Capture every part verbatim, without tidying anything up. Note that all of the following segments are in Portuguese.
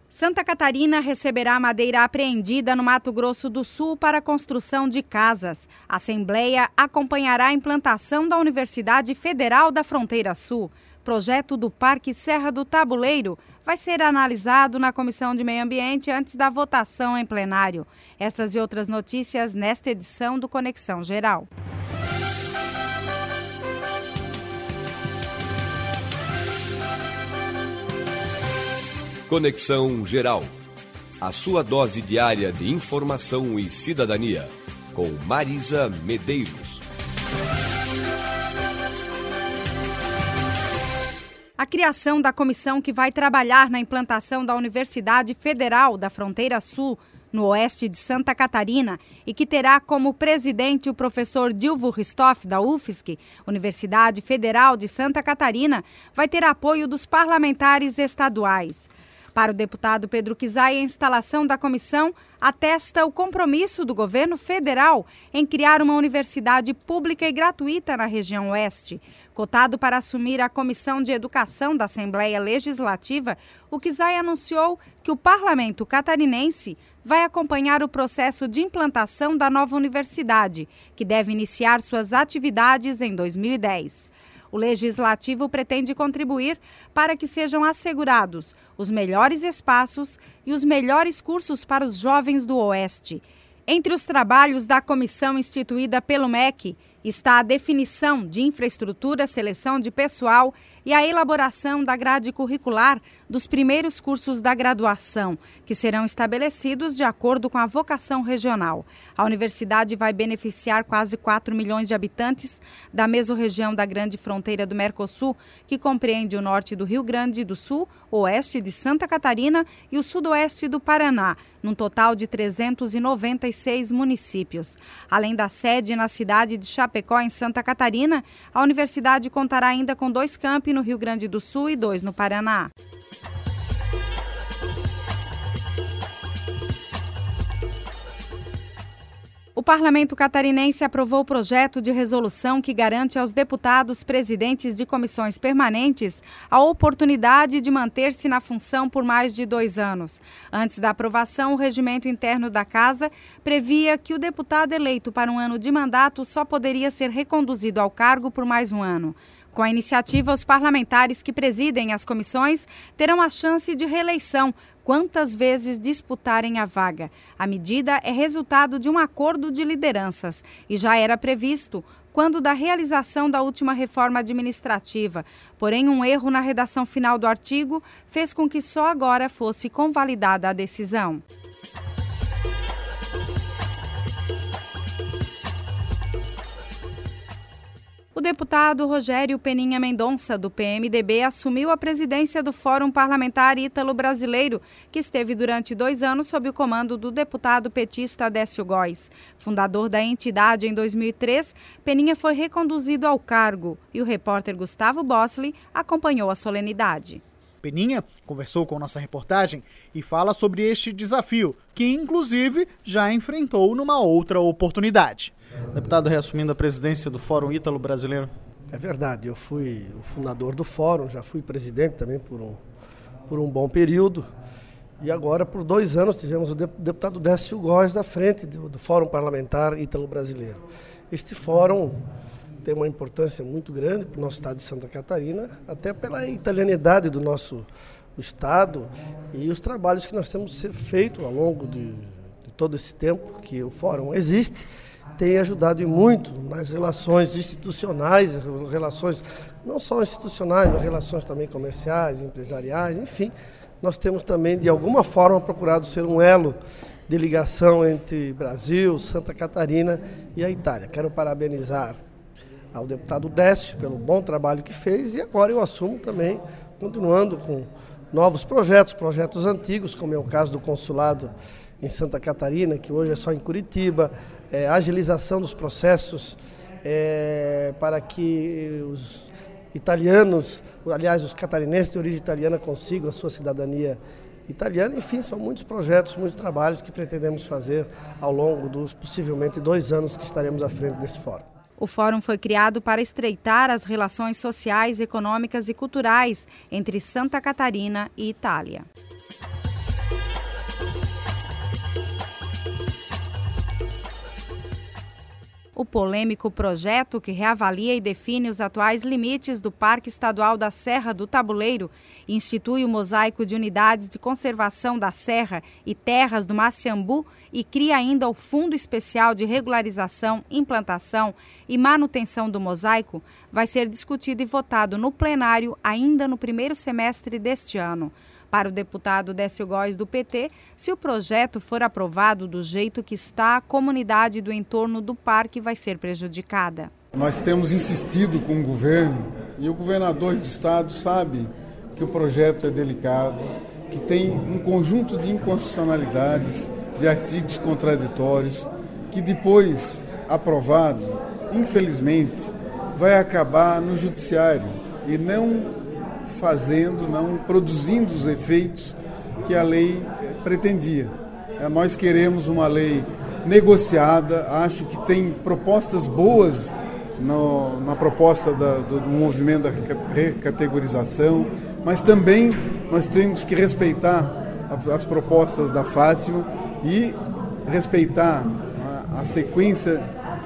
Santa Catarina receberá madeira apreendida no Mato Grosso do Sul para a construção de casas. A Assembleia acompanhará a implantação da Universidade Federal da Fronteira Sul. Projeto do Parque Serra do Tabuleiro vai ser analisado na Comissão de Meio Ambiente antes da votação em plenário. Estas e outras notícias nesta edição do Conexão Geral. Conexão Geral, a sua dose diária de informação e cidadania, com Marisa Medeiros. A criação da comissão que vai trabalhar na implantação da Universidade Federal da Fronteira Sul, no oeste de Santa Catarina, e que terá como presidente o professor Dilvo Ristoff, da U F S C, Universidade Federal de Santa Catarina, vai ter apoio dos parlamentares estaduais. Para o deputado Pedro Kizai, a instalação da comissão atesta o compromisso do governo federal em criar uma universidade pública e gratuita na região oeste. Cotado para assumir a Comissão de Educação da Assembleia Legislativa, o Kizai anunciou que o parlamento catarinense vai acompanhar o processo de implantação da nova universidade, que deve iniciar suas atividades em dois mil e dez. O Legislativo pretende contribuir para que sejam assegurados os melhores espaços e os melhores cursos para os jovens do Oeste. Entre os trabalhos da comissão instituída pelo M E C está a definição de infraestrutura, seleção de pessoal e a elaboração da grade curricular dos primeiros cursos da graduação, que serão estabelecidos de acordo com a vocação regional. A universidade vai beneficiar quase quatro milhões de habitantes da mesorregião da Grande Fronteira do Mercosul, que compreende o norte do Rio Grande do Sul, o oeste de Santa Catarina e o sudoeste do Paraná, num total de trezentos e noventa e seis municípios. Além da sede na cidade de Chapecó, em Santa Catarina, a universidade contará ainda com dois campi no Rio Grande do Sul e dois no Paraná. O Parlamento Catarinense aprovou o projeto de resolução que garante aos deputados presidentes de comissões permanentes a oportunidade de manter-se na função por mais de dois anos. Antes da aprovação, o regimento interno da Casa previa que o deputado eleito para um ano de mandato só poderia ser reconduzido ao cargo por mais um ano. Com a iniciativa, os parlamentares que presidem as comissões terão a chance de reeleição quantas vezes disputarem a vaga. A medida é resultado de um acordo de lideranças e já era previsto quando da realização da última reforma administrativa. Porém, um erro na redação final do artigo fez com que só agora fosse convalidada a decisão. O deputado Rogério Peninha Mendonça, do P M D B, assumiu a presidência do Fórum Parlamentar Ítalo-Brasileiro, que esteve durante dois anos sob o comando do deputado petista Décio Góes. Fundador da entidade em dois mil e três, Peninha foi reconduzido ao cargo e o repórter Gustavo Bosley acompanhou a solenidade. Peninha conversou com nossa reportagem e fala sobre este desafio, que inclusive já enfrentou numa outra oportunidade. Deputado, reassumindo a presidência do Fórum Ítalo-Brasileiro. É verdade, eu fui o fundador do Fórum, já fui presidente também por um, por um bom período. E agora, por dois anos, tivemos o deputado Décio Góes à frente do, do Fórum Parlamentar Ítalo-Brasileiro. Este fórum tem uma importância muito grande para o nosso estado de Santa Catarina, até pela italianidade do nosso estado e os trabalhos que nós temos feito ao longo de, de todo esse tempo que o Fórum existe, tem ajudado e muito nas relações institucionais, relações não só institucionais, mas relações também comerciais, empresariais, enfim. Nós temos também, de alguma forma, procurado ser um elo de ligação entre Brasil, Santa Catarina e a Itália. Quero parabenizar ao deputado Décio pelo bom trabalho que fez e agora eu assumo também, continuando com novos projetos, projetos antigos, como é o caso do consulado em Santa Catarina, que hoje é só em Curitiba, é, agilização dos processos é, para que os italianos, aliás, os catarinenses de origem italiana consigam a sua cidadania italiana. Enfim, são muitos projetos, muitos trabalhos que pretendemos fazer ao longo dos possivelmente dois anos que estaremos à frente desse fórum. O fórum foi criado para estreitar as relações sociais, econômicas e culturais entre Santa Catarina e Itália. O polêmico projeto, que reavalia e define os atuais limites do Parque Estadual da Serra do Tabuleiro, institui o mosaico de unidades de conservação da serra e terras do Maciambu e cria ainda o Fundo Especial de Regularização, Implantação e Manutenção do Mosaico, vai ser discutido e votado no plenário ainda no primeiro semestre deste ano. Para o deputado Décio Góes, do P T, se o projeto for aprovado do jeito que está, a comunidade do entorno do parque vai ser prejudicada. Nós temos insistido com o governo e o governador de estado sabe que o projeto é delicado, que tem um conjunto de inconstitucionalidades, de artigos contraditórios, que depois, aprovado, infelizmente, vai acabar no judiciário e não fazendo, não produzindo os efeitos que a lei pretendia. Nós queremos uma lei negociada, acho que tem propostas boas no, na proposta da, do, do movimento da recategorização, mas também nós temos que respeitar as propostas da Fátima e respeitar a, a sequência,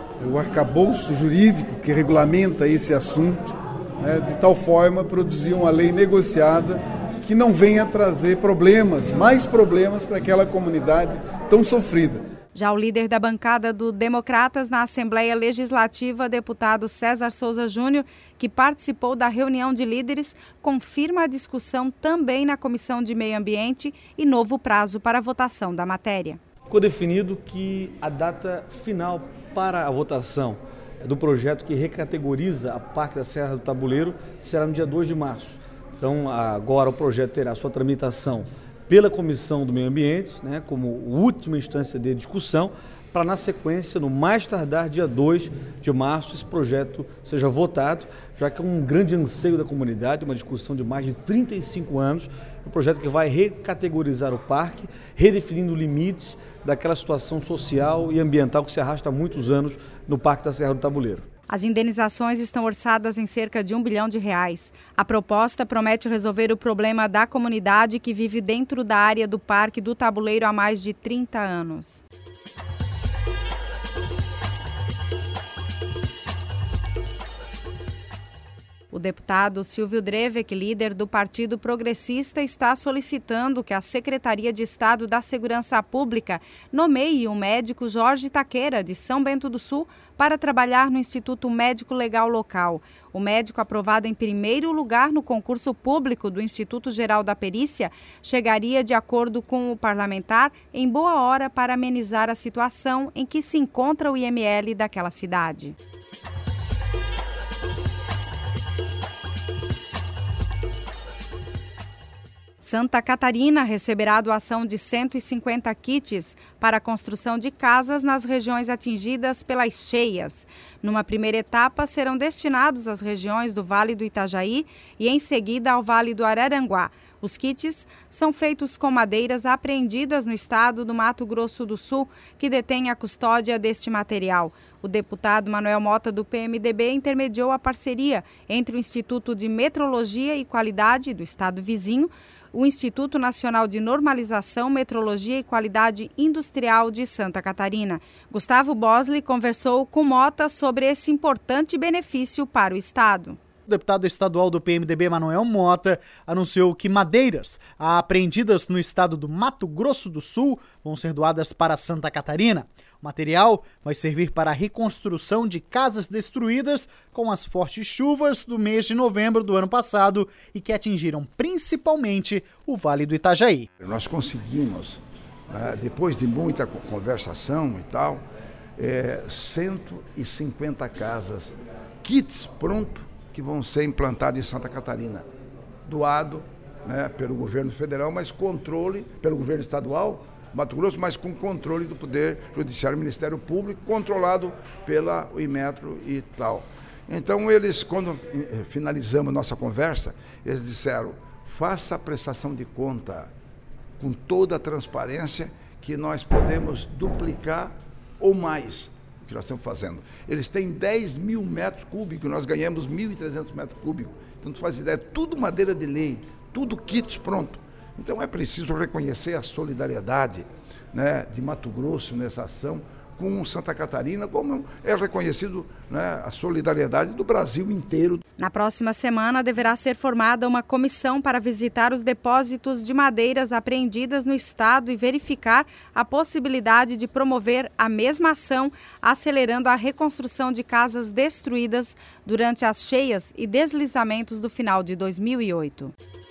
o arcabouço jurídico que regulamenta esse assunto, né, de tal forma produzir uma lei negociada que não venha trazer problemas, mais problemas para aquela comunidade tão sofrida. Já o líder da bancada do Democratas na Assembleia Legislativa, deputado César Souza Júnior, que participou da reunião de líderes, confirma a discussão também na Comissão de Meio Ambiente e novo prazo para a votação da matéria. Ficou definido que a data final para a votação do projeto que recategoriza a Parque da Serra do Tabuleiro será no dia dois de março. Então, agora o projeto terá sua tramitação pela Comissão do Meio Ambiente, né, como última instância de discussão, para na sequência, no mais tardar dia dois de março, esse projeto seja votado, já que é um grande anseio da comunidade, uma discussão de mais de trinta e cinco anos, um projeto que vai recategorizar o parque, redefinindo limites daquela situação social e ambiental que se arrasta há muitos anos no Parque da Serra do Tabuleiro. As indenizações estão orçadas em cerca de um bilhão de reais. A proposta promete resolver o problema da comunidade que vive dentro da área do Parque do Tabuleiro há mais de trinta anos. O deputado Silvio Drevek, líder do Partido Progressista, está solicitando que a Secretaria de Estado da Segurança Pública nomeie o médico Jorge Taqueira, de São Bento do Sul, para trabalhar no Instituto Médico Legal local. O médico, aprovado em primeiro lugar no concurso público do Instituto Geral da Perícia, chegaria, de acordo com o parlamentar, em boa hora para amenizar a situação em que se encontra o I M L daquela cidade. Santa Catarina receberá a doação de cento e cinquenta kits para a construção de casas nas regiões atingidas pelas cheias. Numa primeira etapa, serão destinados às regiões do Vale do Itajaí e, em seguida, ao Vale do Araranguá. Os kits são feitos com madeiras apreendidas no estado do Mato Grosso do Sul, que detém a custódia deste material. O deputado Manuel Mota, do P M D B, intermediou a parceria entre o Instituto de Metrologia e Qualidade do estado vizinho, o Instituto Nacional de Normalização, Metrologia e Qualidade Industrial de Santa Catarina. Gustavo Bosley conversou com Mota sobre esse importante benefício para o estado. O deputado estadual do P M D B, Manuel Mota, anunciou que madeiras apreendidas no estado do Mato Grosso do Sul vão ser doadas para Santa Catarina. O material vai servir para a reconstrução de casas destruídas com as fortes chuvas do mês de novembro do ano passado e que atingiram principalmente o Vale do Itajaí. Nós conseguimos, depois de muita conversação e tal, é, cento e cinquenta casas, kits prontos, que vão ser implantados em Santa Catarina, doado, né, pelo governo federal, mas controle pelo governo estadual, Mato Grosso, mas com controle do Poder Judiciário e Ministério Público, controlado pela Imetro e tal. Então eles, quando finalizamos nossa conversa, eles disseram, faça a prestação de conta com toda a transparência que nós podemos duplicar ou mais que nós estamos fazendo. Eles têm dez mil metros cúbicos, nós ganhamos mil e trezentos metros cúbicos. Então, tu faz ideia, tudo madeira de lei, tudo kits pronto. Então, é preciso reconhecer a solidariedade, né, de Mato Grosso nessa ação com Santa Catarina, como é reconhecido, né, a solidariedade do Brasil inteiro. Na próxima semana deverá ser formada uma comissão para visitar os depósitos de madeiras apreendidas no estado e verificar a possibilidade de promover a mesma ação, acelerando a reconstrução de casas destruídas durante as cheias e deslizamentos do final de dois mil e oito.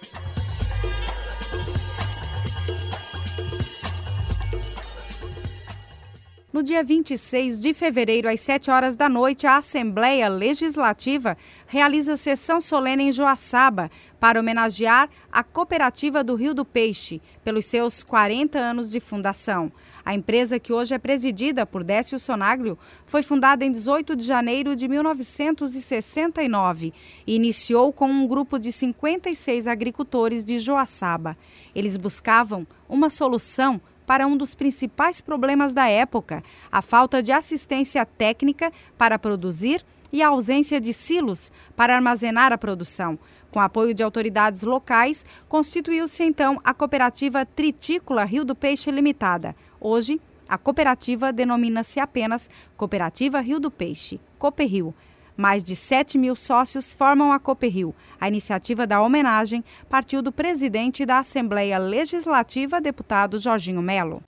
No dia vinte e seis de fevereiro, às sete horas da noite, a Assembleia Legislativa realiza sessão solene em Joaçaba para homenagear a Cooperativa do Rio do Peixe pelos seus quarenta anos de fundação. A empresa, que hoje é presidida por Décio Sonaglio, foi fundada em dezoito de janeiro de mil novecentos e sessenta e nove e iniciou com um grupo de cinquenta e seis agricultores de Joaçaba. Eles buscavam uma solução para um dos principais problemas da época, a falta de assistência técnica para produzir e a ausência de silos para armazenar a produção. Com apoio de autoridades locais, constituiu-se então a Cooperativa Tritícola Rio do Peixe Limitada. Hoje, a cooperativa denomina-se apenas Cooperativa Rio do Peixe, Cooperrio. Mais de sete mil sócios formam a Cooperrio. A iniciativa da homenagem partiu do presidente da Assembleia Legislativa, deputado Jorginho Melo.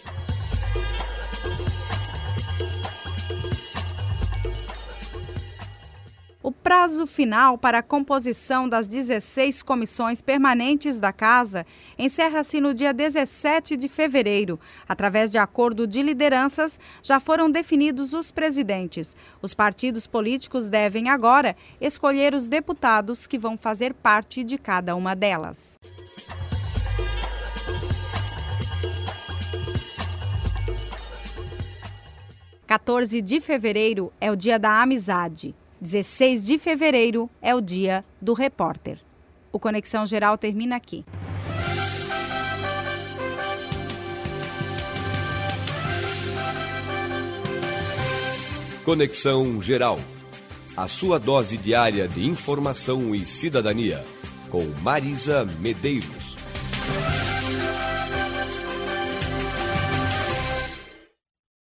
O prazo final para a composição das dezesseis comissões permanentes da Casa encerra-se no dia dezessete de fevereiro. Através de acordo de lideranças, já foram definidos os presidentes. Os partidos políticos devem agora escolher os deputados que vão fazer parte de cada uma delas. quatorze de fevereiro é o Dia da Amizade. dezesseis de fevereiro é o Dia do Repórter. O Conexão Geral termina aqui. Conexão Geral. A sua dose diária de informação e cidadania. Com Marisa Medeiros.